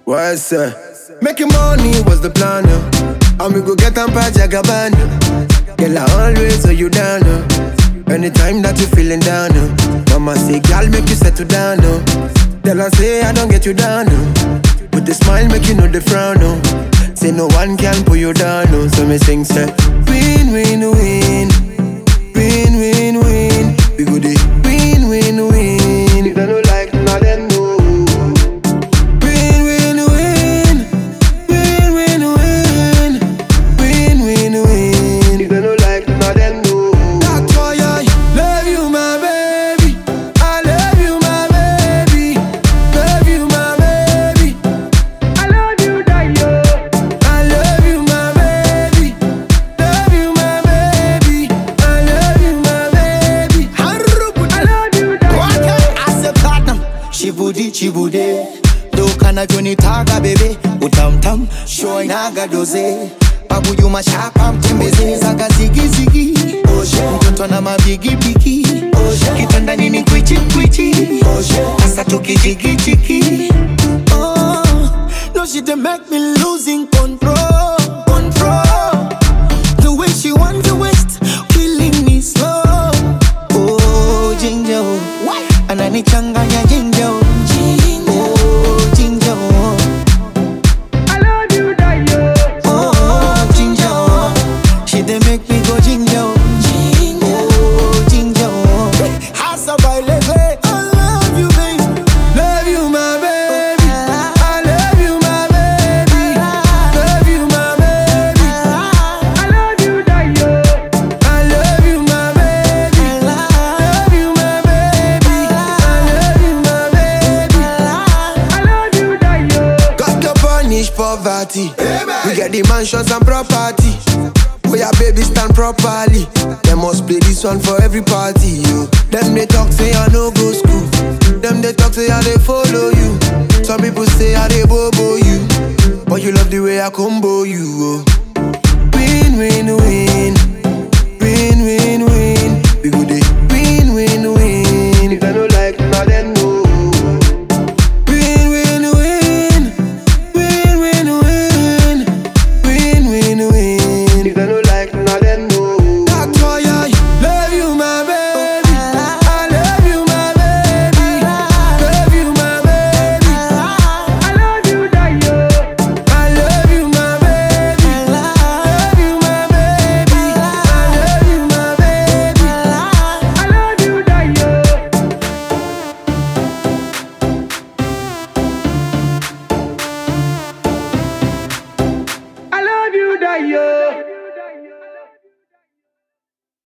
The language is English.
What's up? Making money was the plan, and we go get on pa Jagaban. Girl, I always hold you down, anytime that you feeling down, Mama say, girl, make you settle down, Tell her say I don't get you down, with the smile make you know the frown, Say no one can pull you down, So me sing say, win, win, win, win, win, win. We go dey win, win, win. If they don't like none of them, no. Win, win, win, win, win, win, win, win, win. If they don't like none of them, no. That's why I love you, my baby. I love you, my baby. Love you, my baby. I love you, Dayo. I love you, my baby. Love you, my baby. I love you, my baby. I love you, Dayo. Ase platinum, chibude. Do kana joni taga bebe, utam show inaga doze. Babu you mashapa mtembeze zaga zigi. Mtoto na mabigi bigi. Kitanda nini kwichi. Asa toki jigi. Oh, no she dey make me losing control. The way she want to waste, killing me slow. Oh, ginger, ananichanganya ginger. Oh, ginger, I love you, Dayo. oh, ginger. She dey make me go ginger. Oh, ginger. Hasa baileze. I love you, baby. Love you, my baby. I love you, my baby. Love you, my baby. I love you, Dayo. I love you, my baby. Love you, my baby. I love you, my baby. I love you, Dayo. Got to punish poverty. We get the mansions and property. Where your baby stand properly. They must play this one for every party, yo. Them they talk say I no go school. Them they talk say I they follow you. Some people say I they bobo you. But you love the way I combo you, oh. Win, win, win. Win, win, win. We go dey